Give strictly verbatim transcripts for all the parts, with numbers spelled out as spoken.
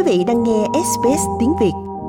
vị đang nghe ét bê ét tiếng Việt.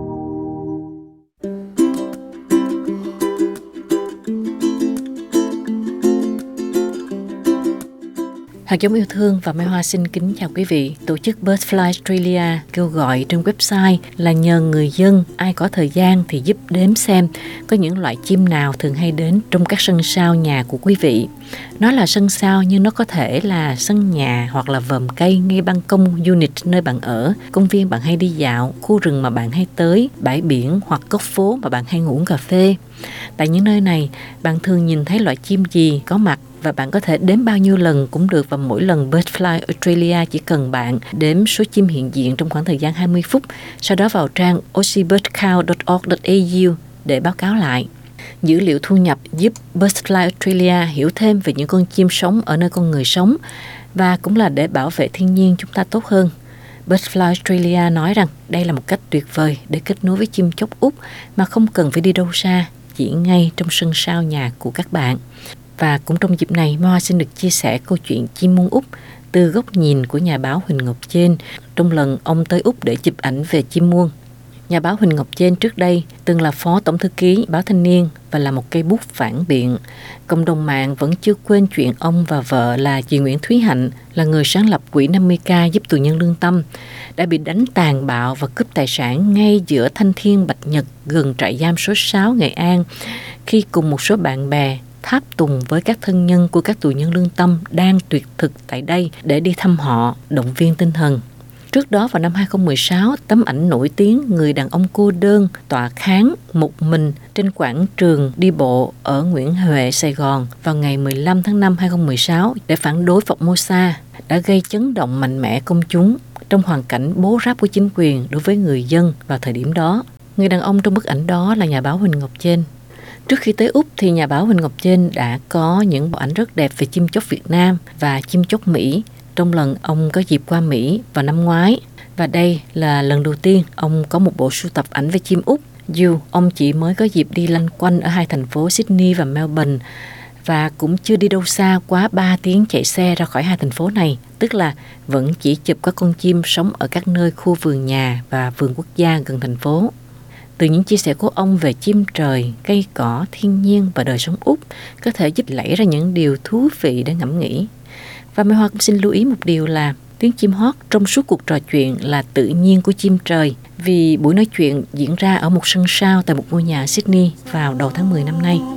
Hạt giống yêu thương và Mai Hoa xin kính chào quý vị. Tổ chức Birdfly Australia kêu gọi trên website là nhờ người dân ai có thời gian thì giúp đếm xem có những loại chim nào thường hay đến trong các sân sau nhà của quý vị. Nó là sân sau nhưng nó có thể là sân nhà hoặc là vòm cây ngay ban công unit nơi bạn ở, công viên bạn hay đi dạo, khu rừng mà bạn hay tới, bãi biển hoặc góc phố mà bạn hay ngủ uống cà phê. Tại những nơi này, bạn thường nhìn thấy loại chim gì có mặt và bạn có thể đếm bao nhiêu lần cũng được, và mỗi lần Birdfly Australia chỉ cần bạn đếm số chim hiện diện trong khoảng thời gian hai mươi phút, sau đó vào trang aussie bird count dot org dot a u để báo cáo lại. Dữ liệu thu nhập giúp Birdfly Australia hiểu thêm về những con chim sống ở nơi con người sống và cũng là để bảo vệ thiên nhiên chúng ta tốt hơn. Birdfly Australia nói rằng đây là một cách tuyệt vời để kết nối với chim chóc Úc mà không cần phải đi đâu xa, chỉ ngay trong sân sau nhà của các bạn. Và cũng trong dịp này, Mai Hoa xin được chia sẻ câu chuyện chim muông Úc từ góc nhìn của nhà báo Huỳnh Ngọc Chên trong lần ông tới Úc để chụp ảnh về chim muông. Nhà báo Huỳnh Ngọc Chên trước đây từng là phó tổng thư ký báo Thanh niên và là một cây bút phản biện. Cộng đồng mạng vẫn chưa quên chuyện ông và vợ là chị Nguyễn Thúy Hạnh, là người sáng lập quỹ năm mươi k giúp tù nhân lương tâm, đã bị đánh tàn bạo và cướp tài sản ngay giữa Thanh Thiên Bạch Nhật gần trại giam số sáu Nghệ An, khi cùng một số bạn bè tháp tùng với các thân nhân của các tù nhân lương tâm đang tuyệt thực tại đây để đi thăm họ, động viên tinh thần. Trước đó vào năm hai không một sáu, tấm ảnh nổi tiếng người đàn ông cô đơn tọa kháng một mình trên quảng trường đi bộ ở Nguyễn Huệ, Sài Gòn vào ngày mười lăm tháng năm hai không một sáu để phản đối Formosa đã gây chấn động mạnh mẽ công chúng trong hoàn cảnh bố ráp của chính quyền đối với người dân vào thời điểm đó. Người đàn ông trong bức ảnh đó là nhà báo Huỳnh Ngọc Chên. Trước khi tới Úc thì nhà báo Huỳnh Ngọc Chên đã có những bộ ảnh rất đẹp về chim chóc Việt Nam và chim chóc Mỹ trong lần ông có dịp qua Mỹ vào năm ngoái. Và đây là lần đầu tiên ông có một bộ sưu tập ảnh về chim Úc, dù ông chỉ mới có dịp đi lanh quanh ở hai thành phố Sydney và Melbourne và cũng chưa đi đâu xa quá ba tiếng chạy xe ra khỏi hai thành phố này, tức là vẫn chỉ chụp các con chim sống ở các nơi khu vườn nhà và vườn quốc gia gần thành phố. Từ những chia sẻ của ông về chim trời, cây cỏ, thiên nhiên và đời sống Úc có thể giúp lẫy ra những điều thú vị để ngẫm nghĩ. Và Mai Hoa cũng xin lưu ý một điều là tiếng chim hót trong suốt cuộc trò chuyện là tự nhiên của chim trời, vì buổi nói chuyện diễn ra ở một sân sau tại một ngôi nhà ở Sydney vào đầu tháng mười năm nay.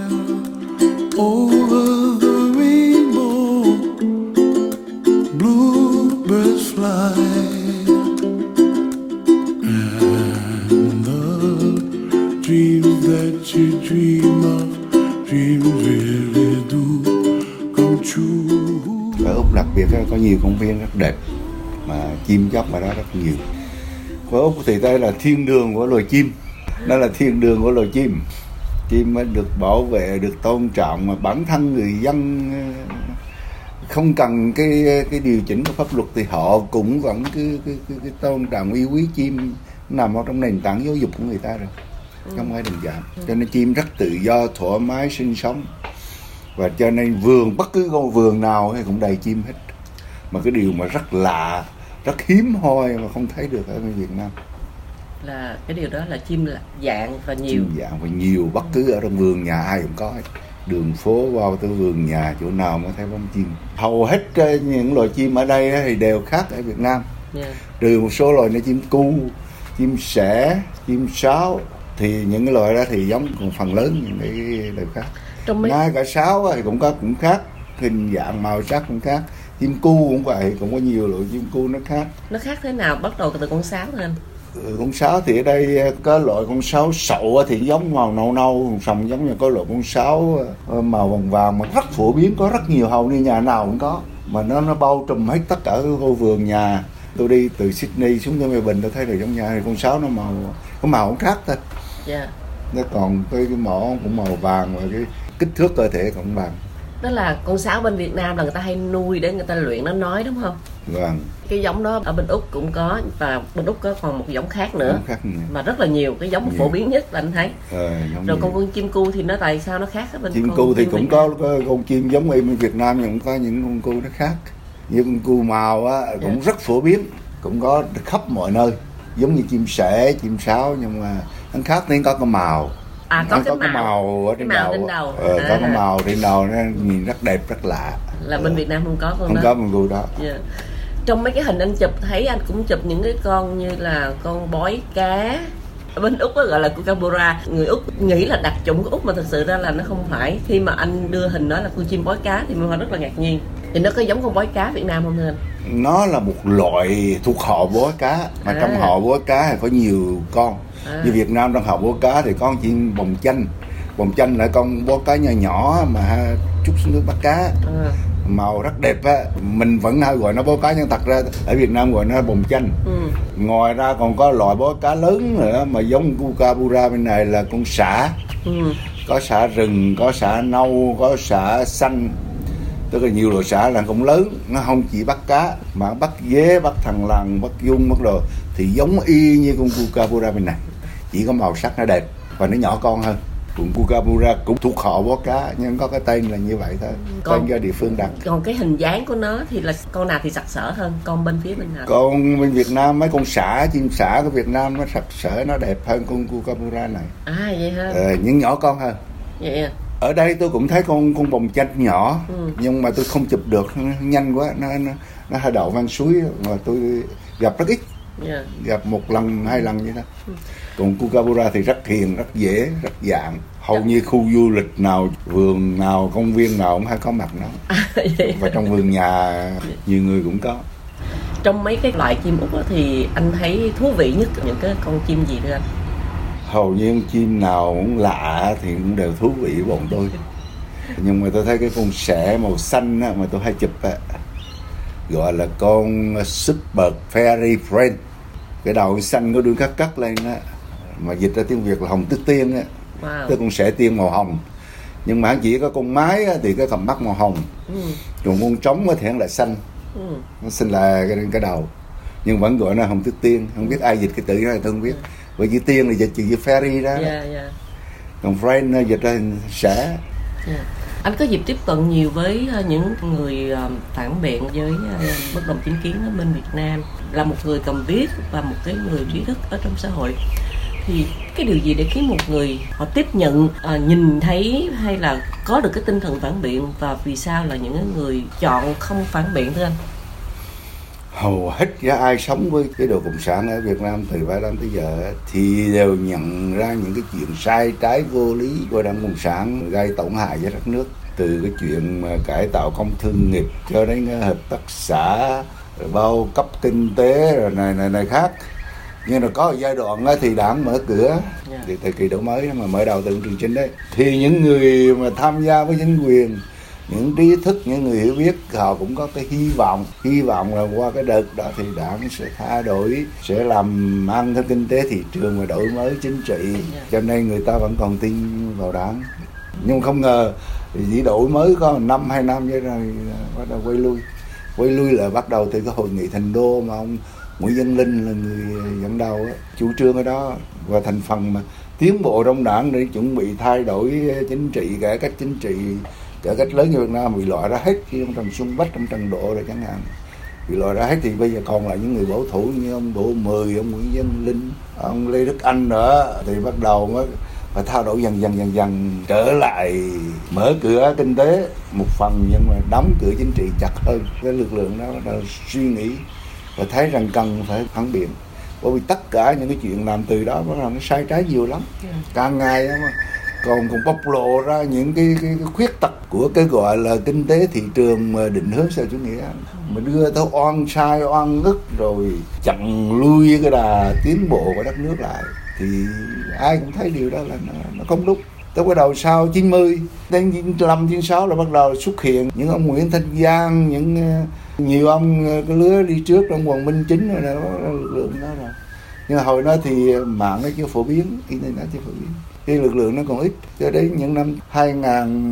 Ở Úc đặc biệt có nhiều công viên rất đẹp mà chim chóc ở đó rất nhiều. Ở Úc thì đây là thiên đường của loài chim, đó là thiên đường của loài chim. Chim mới được bảo vệ, được tôn trọng, mà bản thân người dân không cần cái cái điều chỉnh của pháp luật thì họ cũng vẫn cứ cái, cái, cái tôn trọng yêu quý chim, nằm ở trong nền tảng giáo dục của người ta rồi, không phải đơn giản. Cho nên chim rất tự do, thoải mái sinh sống. Và cho nên vườn, bất cứ ngôi vườn nào hay cũng đầy chim hết. Mà cái điều mà rất lạ, rất hiếm hoi mà không thấy được ở Việt Nam Là cái điều đó là chim dạng và nhiều. Chim dạng và nhiều, bất cứ ở trong vườn nhà ai cũng có hết. Đường phố vào tới vườn nhà, chỗ nào mà thấy bóng chim. Hầu hết những loài chim ở đây thì đều khác ở Việt Nam, yeah. Trừ một số loài như chim cu, chim sẻ, chim sáo. Thì những cái loài đó thì giống, còn phần lớn những cái loài khác. Trong mấy... Ngay cả sáo thì cũng có cũng khác, hình dạng màu sắc cũng khác. Chim cu cũng vậy, cũng có nhiều loại chim cu nó khác. Nó khác thế nào? Bắt đầu từ con sáo thôi anh. Ừ, con sáo thì ở đây có loại con sáo sậu thì giống màu nâu nâu, sòng giống như có loại con sáo màu vàng vàng mà rất phổ biến, có rất nhiều, hầu như nhà nào cũng có. Mà nó nó bao trùm hết tất cả khu vườn nhà. Tôi đi từ Sydney xuống tới Melbourne tôi thấy là trong nhà thì con sáo nó màu, có màu không khác thôi. Yeah. Nó còn cái, cái mỏ cũng màu vàng và cái kích thước cơ thể cũng vàng. Đó là con sáo bên Việt Nam là người ta hay nuôi để người ta luyện nó nói, đúng không? Vâng. Cái giống đó ở bên Úc cũng có, và bên Úc có còn một giống khác nữa, khác mà rất là nhiều. Cái giống nhiều. Phổ biến nhất là anh thấy. Ờ, rồi con con chim cu thì nó tại sao nó khác ở bên chim cu thì cũng có, có con chim giống y bên Việt Nam nhưng cũng có những con cu nó khác. Như con cu màu á cũng yeah. rất phổ biến, cũng có khắp mọi nơi, giống như chim sẻ, chim sáo, nhưng mà nó khác thì có cái màu. À, có nó cái có màu, cái màu ở trên cái màu đầu, trên đầu. Ờ, À. có cái màu trên đầu, nó nhìn rất đẹp, rất lạ. Là bên Việt Nam không có con không đó. có con cua đó. Yeah. Trong mấy cái hình anh chụp thấy anh cũng chụp những cái con như là con bói cá. Ở bên Úc đó gọi là kookaburra. Người Úc nghĩ là đặc chủng của Úc mà thực sự ra là nó không phải. Khi mà anh đưa hình đó là con chim bói cá thì Mai Hoa rất là ngạc nhiên. Thì nó có giống con bói cá Việt Nam không thưa anh? Nó là một loại thuộc họ bói cá, mà À. trong họ bói cá thì có nhiều con. À. Như Việt Nam trong họ bói cá thì có con chim bồng chanh. Bồng chanh là con bói cá nhỏ nhỏ mà ha, chút xuống nước bắt cá. À. Màu rất đẹp á, mình vẫn hay gọi nó bói cá, nhưng thật ra ở Việt Nam gọi nó bồng chanh. Ừ. Ngoài ra còn có loại bói cá lớn nữa mà giống kookaburra bên này là con sả. Ừ. Có sả rừng, có sả nâu, có sả xanh, tức là nhiều loại sả là cũng lớn. Nó không chỉ bắt cá mà bắt dế, bắt thằn lằn, bắt giun, bắt đồ, thì giống y như con kookaburra bên này, chỉ có màu sắc nó đẹp và nó nhỏ con hơn. Con kookaburra cũng thuộc họ bói cá nhưng có cái tên là như vậy thôi, Còn- tên do địa phương đặt. Còn cái hình dáng của nó thì là con nào thì sặc sỡ hơn, con bên phía bên nào? Còn bên Việt Nam mấy con sả, chim sả của Việt Nam nó sặc sỡ, nó đẹp hơn con kookaburra này. À vậy ha. Ờ, những nhỏ con hơn. Vậy à. Ở đây tôi cũng thấy con con bồng chanh nhỏ, Ừ. nhưng mà tôi không chụp được, nó nhanh quá, nó nó, nó hơi đậu ven suối mà tôi gặp rất ít, Yeah. gặp một lần hai lần vậy đó. Còn kookaburra thì rất hiền, rất dễ, rất dạng, hầu như khu du lịch nào, vườn nào, công viên nào cũng hay có mặt nó. À, vậy. Và trong vườn nhà nhiều người cũng có. Trong mấy cái loại chim Úc đó thì anh thấy thú vị nhất những cái con chim gì thưa anh? Hầu như con chim nào cũng lạ thì cũng đều thú vị với bọn tôi. Nhưng mà tôi thấy cái con sẻ màu xanh á, mà tôi hay chụp á, gọi là con Super Fairy Friend. Cái đầu xanh có đuôi cắt cắt lên á, mà dịch ra tiếng Việt là hồng tước tiên á. Wow. Tức con sẻ tiên màu hồng. Nhưng mà chỉ có con mái á, thì cái cặp mắt màu hồng. Ừ. Còn con trống á, thì nó lại xanh. Ừ. Nó xanh là cái, cái đầu. Nhưng vẫn gọi nó hồng tước tiên. Không biết ai dịch cái từ này tôi không biết. Bởi chữ tiên là dịch chữ fairy đó. Yeah, yeah. Còn friend nó dịch ra thành sẻ. Yeah. Anh có dịp tiếp cận nhiều với uh, những người uh, phản biện với uh, bất đồng chính kiến ở bên Việt Nam, là một người cầm viết và một cái người trí thức ở trong xã hội, thì cái điều gì để khiến một người họ tiếp nhận, uh, nhìn thấy hay là có được cái tinh thần phản biện, và vì sao là những người chọn không phản biện thưa anh? Hầu hết ra ai sống với cái đồ cộng sản ở Việt Nam từ bảy năm tới giờ thì đều nhận ra những cái chuyện sai trái vô lý của đảng cộng sản gây tổn hại cho đất nước, từ cái chuyện mà cải tạo công thương nghiệp cho đến hợp tác xã, rồi bao cấp kinh tế rồi này này này khác. Nhưng mà có một giai đoạn thì đảng mở cửa, thì thời kỳ đổi mới mà mở đầu từ Trường Chinh đấy, thì những người mà tham gia với chính quyền, những trí thức, những người hiểu biết, họ cũng có cái hy vọng hy vọng là qua cái đợt đó thì đảng sẽ thay đổi, sẽ làm ăn theo kinh tế thị trường và đổi mới chính trị, cho nên người ta vẫn còn tin vào đảng. Nhưng không ngờ thì chỉ đổi mới có năm hai năm vậy rồi bắt đầu quay lui quay lui là bắt đầu từ cái hội nghị Thành Đô mà ông Nguyễn Văn Linh là người dẫn đầu ấy, chủ trương ở đó, và thành phần mà tiến bộ trong đảng để chuẩn bị thay đổi chính trị, cải cách chính trị, cải cách lớn như Việt Nam bị loại ra hết, như ông Trần Xuân Bách, ông Trần Độ rồi chẳng hạn, bị loại ra hết, thì bây giờ còn lại những người bảo thủ như ông Đỗ Mười, ông Nguyễn Văn Linh, ông Lê Đức Anh nữa, thì bắt đầu mới và thay đổi dần dần dần dần trở lại mở cửa kinh tế một phần, nhưng mà đóng cửa chính trị chặt hơn. Cái lực lượng đó đã suy nghĩ và thấy rằng cần phải phản biện, bởi vì tất cả những cái chuyện làm từ đó bắt đầu nó sai trái nhiều lắm, càng ngày mà còn còn bộc lộ ra những cái, cái, cái khuyết tật của cái gọi là kinh tế thị trường mà định hướng xã chủ nghĩa, mà đưa tới oan sai oan ức rồi chặn lui cái đà tiến bộ của đất nước lại, thì ai cũng thấy điều đó là nó, nó không đúng. Tới cái đầu sau chín mươi đến chín mươi lăm chín mươi sáu là bắt đầu xuất hiện những ông Nguyễn Thanh Giang, những nhiều ông cái lứa đi trước trong Hoàng Minh Chính rồi đó, lực lượng đó rồi. Nhưng mà hồi đó thì mạng nó chưa phổ biến, internet chưa phổ biến, cái lực lượng nó còn ít, cho đến những năm hai nghìn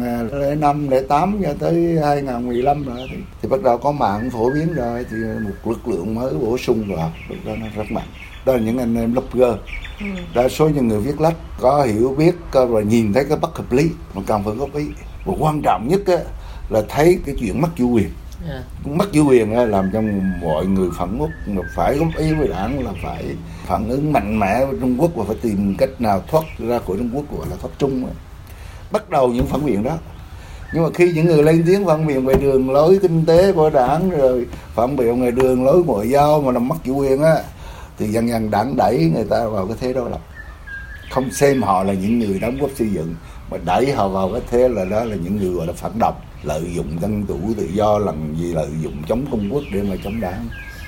lẻ năm lẻ tám cho tới hai nghìn mười lăm rồi thì, thì bắt đầu có mạng phổ biến rồi, thì một lực lượng mới bổ sung vào, lúc đó nó rất mạnh. Đó là những anh em blogger, ừ. đa số những người viết lách có hiểu biết rồi nhìn thấy cái bất hợp lý mà cần phải góp ý. Và quan trọng nhất á, là thấy cái chuyện mất chủ quyền, Yeah. Mất chủ quyền á, làm cho mọi người phản quốc, mà phải góp ý với đảng là phải phản ứng mạnh mẽ với Trung Quốc và phải tìm cách nào thoát ra khỏi Trung Quốc, gọi là thoát Trung á. Bắt đầu những phản biện đó. Nhưng mà khi những người lên tiếng phản biện về đường lối kinh tế của đảng, rồi phản biện về đường lối ngoại giao mà làm mất chủ quyền á, thì dần dần đảng đẩy người ta vào cái thế đó, là không xem họ là những người đóng góp xây dựng, mà đẩy họ vào cái thế là đó là những người gọi là phản động, lợi dụng dân chủ tự do, làm gì lợi dụng chống Trung Quốc để mà chống đảng.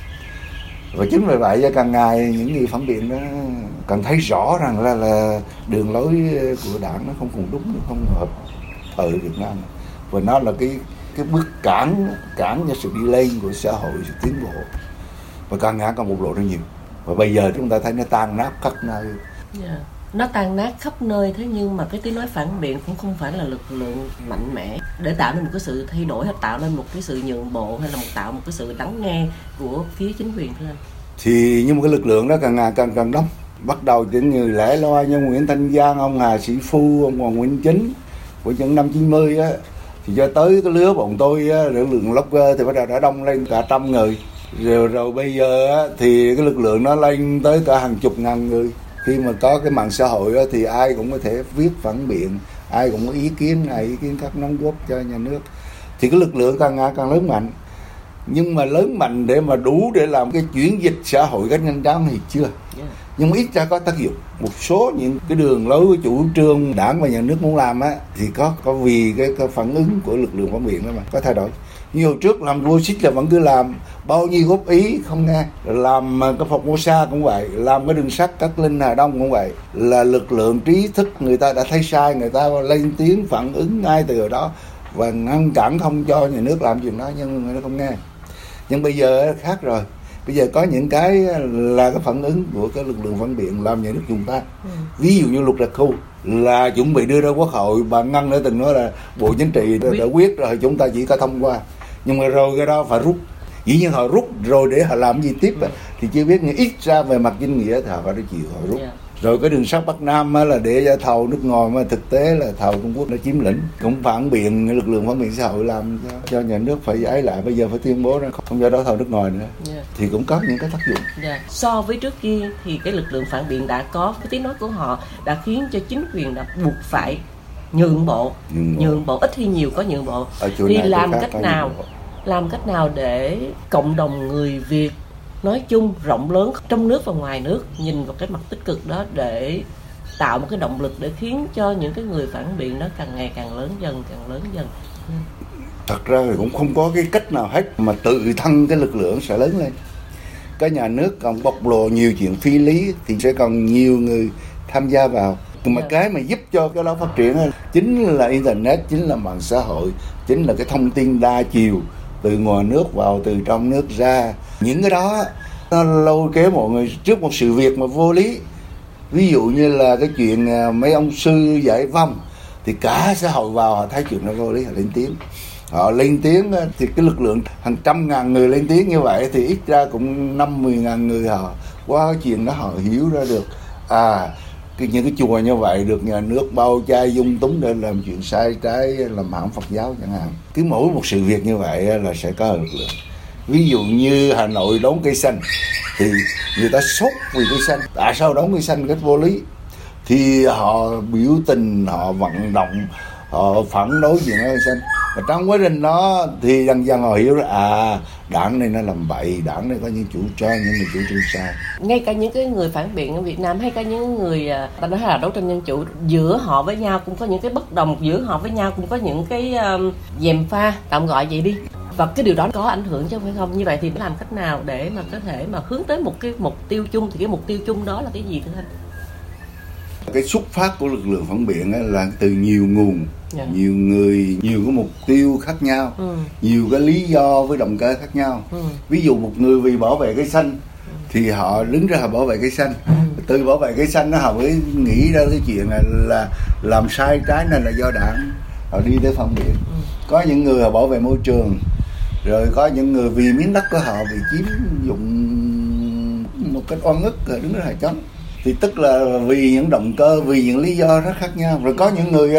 Và chính vì vậy càng ngày những người phản biện đó càng thấy rõ rằng là, là đường lối của đảng nó không còn đúng, nó không hợp thời Việt Nam, và nó là cái cái bước cản cản cho sự đi lên của xã hội, sự tiến bộ, và càng ngày càng bộc lộ ra nhiều. Và bây giờ chúng ta thấy nó tan nát khắp nơi. Yeah. Nó tan nát khắp nơi, thế nhưng mà cái tiếng nói phản biện cũng không phải là lực lượng mạnh mẽ để tạo nên một cái sự thay đổi, hay tạo nên một cái sự nhượng bộ, hay là một tạo một cái sự lắng nghe của phía chính quyền thưa anh. Thì nhưng mà cái lực lượng đó càng ngày càng càng đông. Bắt đầu từ người lẻ loi như Nguyễn Thanh Giang, ông Hà Sĩ Phu, ông Hoàng Nguyễn Chính của những năm chín mươi á, thì cho tới cái lứa bọn tôi á, lực lượng blogger thì bắt đầu đã đông lên cả trăm người. Rồi rồi bây giờ á, thì cái lực lượng nó lên tới cả hàng chục ngàn người. Khi mà có cái mạng xã hội á, thì ai cũng có thể viết phản biện, ai cũng có ý kiến này, ý kiến các đóng góp cho nhà nước. Thì cái lực lượng càng ngày càng lớn mạnh. Nhưng mà lớn mạnh để mà đủ để làm cái chuyển dịch xã hội cách nhanh chóng thì chưa. Yeah. Nhưng mà ít ra có tác dụng. Một số những cái đường lối của chủ trương đảng và nhà nước muốn làm á, thì có có vì cái, cái phản ứng của lực lượng phản biện đó mà có thay đổi. Như hồi trước làm vô xích là vẫn cứ làm, bao nhiêu góp ý không nghe. Làm cái Formosa cũng vậy, làm cái đường sắt Cát Linh Hà Đông cũng vậy. Là lực lượng trí thức người ta đã thấy sai, người ta lên tiếng phản ứng ngay từ đó và ngăn cản không cho nhà nước làm chuyện đó, nhưng người ta không nghe. Nhưng bây giờ khác rồi. Bây giờ có những cái là cái phản ứng của cái lực lượng phản biện làm nhà nước dùng ta. Ừ. Ví dụ như luật đặc khu là chuẩn bị đưa ra Quốc hội, bà Ngân đã từng nói là Bộ Chính trị đã, đã quyết rồi, chúng ta chỉ có thông qua. Nhưng mà rồi cái đó phải rút. Dĩ nhiên họ rút rồi để họ làm gì tiếp ừ. thì chưa biết, nhưng ít ra về mặt chính nghĩa thì họ phải chịu họ rút. Yeah. Rồi cái đường sắt Bắc Nam là để cho thầu nước ngoài, mà thực tế là thầu Trung Quốc nó chiếm lĩnh. Cũng phản biện, lực lượng phản biện xã hội làm cho, cho nhà nước phải ấy lại, bây giờ phải tuyên bố ra không cho đó thầu nước ngoài nữa. Yeah. Thì cũng có những cái tác dụng. Yeah. So với trước kia thì cái lực lượng phản biện đã có, cái tiếng nói của họ đã khiến cho chính quyền đã buộc phải nhượng bộ, nhượng bộ, nhượng bộ ít hay nhiều có nhượng bộ. Thì làm cách nào, làm cách nào để cộng đồng người Việt nói chung rộng lớn trong nước và ngoài nước nhìn vào cái mặt tích cực đó, để tạo một cái động lực để khiến cho những cái người phản biện đó càng ngày càng lớn dần, càng lớn dần. Thật ra thì cũng không có cái cách nào hết, mà tự thân cái lực lượng sẽ lớn lên. Cái nhà nước còn bộc lộ nhiều chuyện phi lý thì sẽ còn nhiều người tham gia vào. Mà yeah. cái mà giúp cho cái đó phát triển chính là internet, chính là mạng xã hội, chính là cái thông tin đa chiều từ ngoài nước vào, từ trong nước ra. Những cái đó nó lôi kéo mọi người trước một sự việc mà vô lý. Ví dụ như là cái chuyện mấy ông sư giải vong, thì cả xã hội vào họ thấy chuyện nó vô lý, họ lên tiếng. Họ lên tiếng thì cái lực lượng hàng trăm ngàn người lên tiếng như vậy thì ít ra cũng năm mười ngàn người họ qua cái chuyện đó họ hiểu ra được. À, cái, những cái chùa như vậy được nhà nước bao chai dung túng để làm chuyện sai trái, làm hãm Phật giáo chẳng hạn. Cứ mỗi một sự việc như vậy là sẽ có lực lượng. Ví dụ như Hà Nội đóng cây xanh thì người ta sốt vì cây xanh. Tại sao đóng cây xanh cách vô lý? Thì họ biểu tình, họ vận động, họ phản đối chuyện cây xanh. Và trong quá trình đó thì dần dần họ hiểu là à, đảng này nó làm bậy, đảng này có những chủ trương, những người chủ trương sai. Ngay cả những cái người phản biện ở Việt Nam, hay cả những người ta nói là đấu tranh dân chủ, giữa họ với nhau cũng có những cái bất đồng, giữa họ với nhau cũng có những cái um, gièm pha, tạm gọi vậy đi. Và cái điều đó có ảnh hưởng chứ không phải không? Như vậy thì làm cách nào để mà có thể mà hướng tới một cái mục tiêu chung? Thì cái mục tiêu chung đó là cái gì thưa anh? Cái xuất phát của lực lượng phản biện là từ nhiều nguồn, yeah. nhiều người, nhiều cái mục tiêu khác nhau, ừ. nhiều cái lý do với động cơ khác nhau. Ừ. Ví dụ một người vì bảo vệ cây xanh ừ. thì họ đứng ra họ bảo vệ cây xanh. Ừ. Từ bảo vệ cây xanh đó họ mới nghĩ ra cái chuyện là, là làm sai trái này là do đảng, họ đi tới phản biện. Ừ. Có những người họ bảo vệ môi trường, rồi có những người vì miếng đất của họ bị chiếm dụng một cách oan ức rồi đứng ra họ chống. Thì tức là vì những động cơ, vì những lý do rất khác nhau. Rồi có những người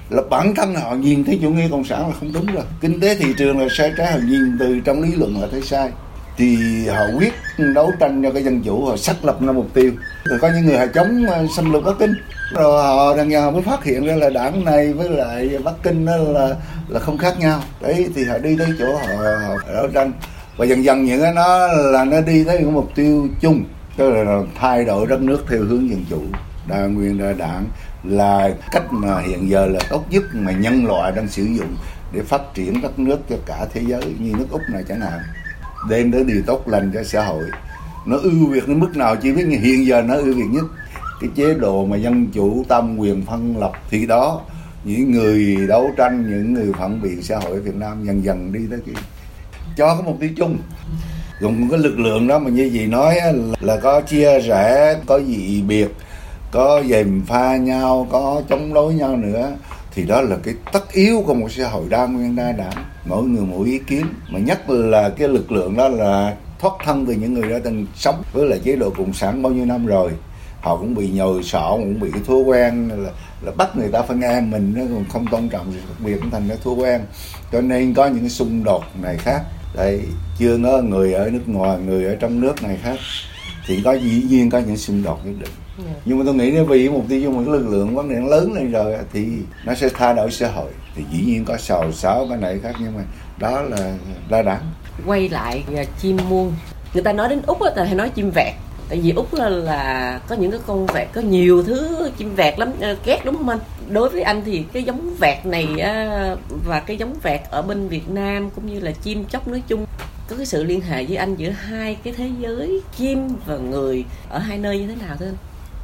là bản thân họ nhìn thấy chủ nghĩa cộng sản là không đúng rồi, kinh tế thị trường là sai trái, họ nhìn từ trong lý luận là thấy sai, thì họ quyết đấu tranh cho cái dân chủ, họ xác lập ra mục tiêu. Rồi có những người họ chống xâm lược Bắc Kinh, rồi họ đằng nào mới phát hiện ra là đảng này với lại Bắc Kinh đó là là không khác nhau. Đấy thì họ đi tới chỗ họ, họ đấu tranh, và dần dần những cái nó là nó đi tới một mục tiêu chung, tức là thay đổi đất nước theo hướng dân chủ, đa nguyên đa đảng là cách mà hiện giờ là tốt nhất mà nhân loại đang sử dụng để phát triển đất nước cho cả thế giới, như nước Úc này chẳng hạn, đem đến điều tốt lành cho xã hội. Nó ưu việt đến mức nào chỉ biết, nhưng hiện giờ nó ưu việt nhất cái chế độ mà dân chủ tam quyền phân lập, thì đó những người đấu tranh, những người phản biện xã hội ở Việt Nam dần dần đi tới cái cho có mục tiêu chung. Dùng cái lực lượng đó mà như gì nói là có chia rẽ, có dị biệt, có gièm pha nhau, có chống đối nhau nữa, thì đó là cái tất yếu của một xã hội đa nguyên đa đảng, mỗi người mỗi ý kiến. Mà nhất là cái lực lượng đó là thoát thân từ những người đã từng sống với lại chế độ cộng sản bao nhiêu năm rồi, họ cũng bị nhồi sọ, cũng bị cái thói quen là, là bắt người ta phải nghe mình, nó còn không tôn trọng gì đặc biệt, cũng thành cái thói quen, cho nên có những cái xung đột này khác. Đây chưa nói người ở nước ngoài, người ở trong nước này khác, thì có dĩ nhiên có những xung đột nhất định. Yeah. Nhưng mà tôi nghĩ nếu vì mục tiêu cho một cái lực lượng vấn đề lớn lên rồi thì nó sẽ thay đổi xã hội, thì dĩ nhiên có xào xáo cái này khác, nhưng mà đó là đa đảng. Quay lại chim muông, người ta nói đến Úc á, thì hay nói chim vẹt, tại vì Úc là, là có những cái con vẹt, có nhiều thứ chim vẹt lắm, ghét đúng không anh? Đối với anh thì cái giống vẹt này á, và cái giống vẹt ở bên Việt Nam cũng như là chim chóc nói chung, có cái sự liên hệ với anh giữa hai cái thế giới chim và người ở hai nơi như thế nào thưa anh?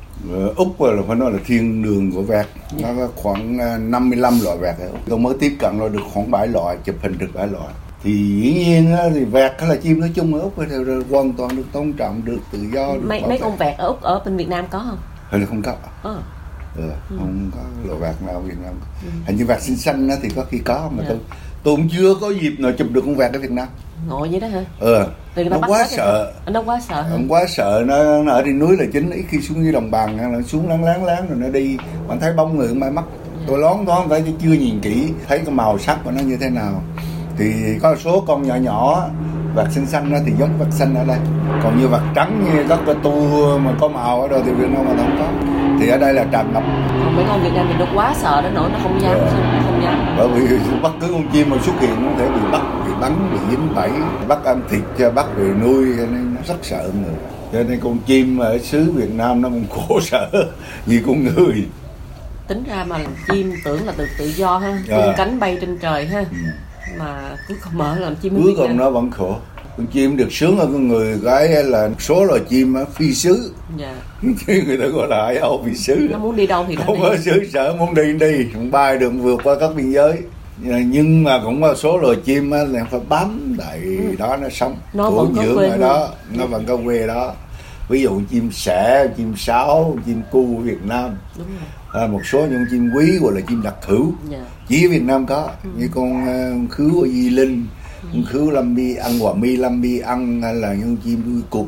Úc là phải nói là thiên đường của vẹt. Yeah. Nó có khoảng năm mươi lăm loại vẹt. Tôi mới tiếp cận rồi được khoảng bảy loại, chụp hình được bảy loại. Thì dĩ nhiên thì vẹt hay là chim nói chung ở Úc thì hoàn toàn được tôn trọng, được tự do. Được mấy mấy con vẹt ở Úc, ở bên Việt Nam có không? Hình như không có. Ờ. Ừ, ừ. Không có loại vẹt nào ở Việt Nam. Ừ. Hình như vẹt xinh xanh thì có khi có, mà yeah. tôi tôi cũng chưa có dịp nào chụp được con vẹt ở Việt Nam. Ngộ vậy đó hả? Ừ. Nó quá sợ. Nó quá sợ hả? Nó quá sợ, nó, nó ở trên núi là chính, ít khi xuống dưới đồng bằng, nó xuống láng láng láng rồi nó đi, bạn thấy bóng người mai mắt. Tôi lón thoáng thấy chứ chưa nhìn kỹ, thấy cái màu sắc của nó như thế nào. Thì có số con nhỏ nhỏ, vẹt xanh xanh đó thì giống vẹt xanh ở đây. Còn như vẹt trắng như các cái tu mà có màu ở đâu thì Việt Nam mà không có. Thì ở đây là tràn ngập. Còn mấy con Việt Nam thì nó quá sợ đến nỗi nó không dám, ừ. không, không dám. Bởi vì bất cứ con chim mà xuất hiện nó có thể bị bắt, bị bắn, bị dính bẫy, bắt ăn thịt cho bắt về nuôi, cho nên nó rất sợ người. Cho nên con chim ở xứ Việt Nam nó cũng khổ sở như con người. Tính ra mà chim tưởng là tự tự do ha, vung à. cánh bay trên trời ha. Ừ. Mà cứ không mở làm chim cuối cùng nó vẫn khổ. Con chim được sướng hơn con người cái là số loài chim phi xứ. Dạ. Người ta gọi là hải âu phi xứ. Nó muốn đi đâu thì nó không đi. Không có xứ sở, muốn đi đi, không bay được, vượt qua các biên giới. Nhưng mà cũng có số loài chim là phải bám tại ừ. đó nó sống, nó vẫn có quê ở đó, nó vẫn có quê đó. Ví dụ chim sẻ, chim sáo, chim cu của Việt Nam. Đúng rồi. À, một số những chim quý gọi là chim đặc hữu, yeah. chỉ ở Việt Nam có, ừ. như con uh, khứu ở Di Linh, ừ. con khứu Lâm Bi ăn, Hòa Mi Lâm Bi ăn, hay là những chim đuôi cụt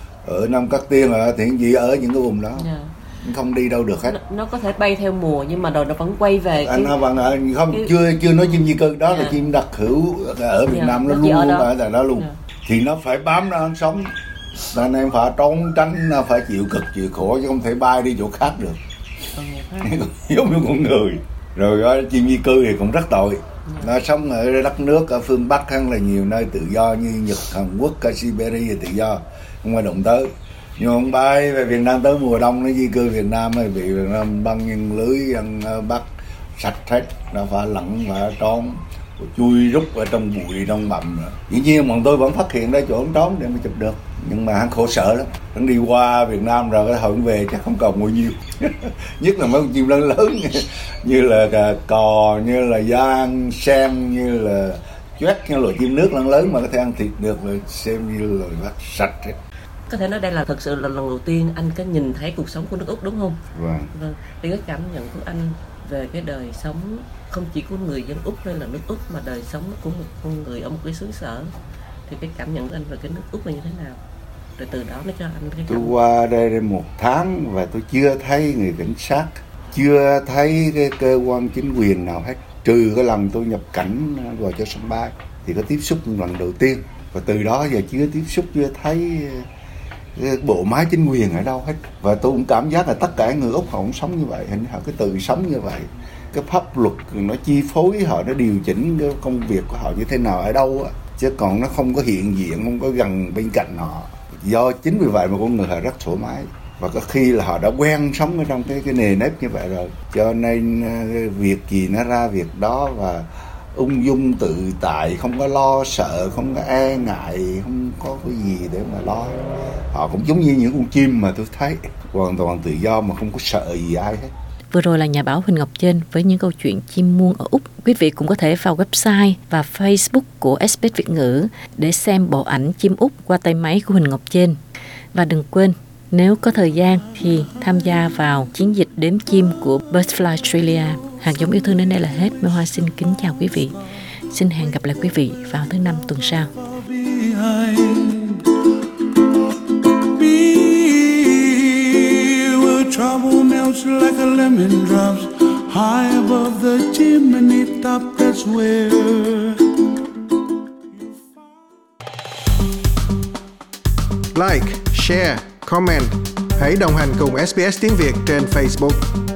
ở Nam Cát Tiên, là thì chỉ ở những cái vùng đó, yeah. không đi đâu được hết. Nó, nó có thể bay theo mùa nhưng mà rồi nó vẫn quay về. Anh nó vẫn ở, không cái... chưa chưa nói chim di cư đó, yeah. là chim đặc hữu ở Việt yeah. Nam, nó, nó luôn luôn ở tại đó luôn, yeah. thì nó phải bám nó ăn sống. Nên em phải trốn tránh, phải chịu cực chịu khổ, chứ không thể bay đi chỗ khác được. Giống như con người. Rồi đó, chim di cư thì cũng rất tội. Nó sống ở đất nước ở phương Bắc hay là nhiều nơi tự do như Nhật, Hàn Quốc, ở Siberia tự do, không ai động tới. Nhưng không bay về Việt Nam tới mùa đông nó di cư Việt Nam thì bị Việt Nam băng nhân lưới ăn bắt sạch hết, nó phải lặn phải trốn, chui rút ở trong bụi trong bặm. Dĩ nhiên bọn tôi vẫn phát hiện ra chỗ trốn để mà chụp được, nhưng mà hắn khổ sở lắm. Hắn đi qua Việt Nam rồi cái hồi về chắc không còn bao nhiêu. Nhất là mấy con chim lớn lớn như, như là cà cò, như là giang sen, như là choét, như loại chim nước lớn lớn mà có thể ăn thịt được, là xem như là bắt sạch hết. Có thể nói đây là thật sự là lần đầu tiên anh có nhìn thấy cuộc sống của nước Úc đúng không? Vâng. Vâng. Thì cái cảm nhận của anh về cái đời sống không chỉ của người dân Úc hay là nước Úc, mà đời sống của một con người ở một cái xứ sở, thì cái cảm nhận của anh về cái nước Úc là như thế nào? Rồi từ đó nó cho anh cái tôi qua đây một tháng và tôi chưa thấy người cảnh sát, chưa thấy cái cơ quan chính quyền nào hết, trừ cái lần tôi nhập cảnh vào cho sân bay thì có tiếp xúc lần đầu tiên, và từ đó giờ chưa tiếp xúc, chưa thấy cái bộ máy chính quyền ở đâu hết. Và tôi cũng cảm giác là tất cả người Úc họ cũng sống như vậy, hình như họ cứ tự sống như vậy. Cái pháp luật nó chi phối họ, nó điều chỉnh cái công việc của họ như thế nào ở đâu á, chứ còn nó không có hiện diện, không có gần bên cạnh họ. Do chính vì vậy mà con người họ rất thoải mái, và có khi là họ đã quen sống ở trong cái cái nề nếp như vậy rồi, cho nên việc gì nó ra việc đó, và ung dung tự tại, không có lo sợ, không có e ngại, không có cái gì để mà lo. Họ cũng giống như những con chim mà tôi thấy, hoàn toàn tự do mà không có sợ gì ai hết. Vừa rồi là nhà báo Huỳnh Ngọc Chênh với những câu chuyện chim muông ở Úc. Quý vị cũng có thể vào website và Facebook của ét bê ét Việt ngữ để xem bộ ảnh chim Úc qua tay máy của Huỳnh Ngọc Chênh. Và đừng quên, nếu có thời gian thì tham gia vào chiến dịch đếm chim của Birdfly Australia. Hạt giống yêu thương đến đây là hết. Mai Hoa xin kính chào quý vị. Xin hẹn gặp lại quý vị vào thứ năm tuần sau. Trouble melts like a lemon drops high above the chimney top. That's where. Like, share, comment. Hãy đồng hành cùng ét bê ét tiếng Việt trên Facebook.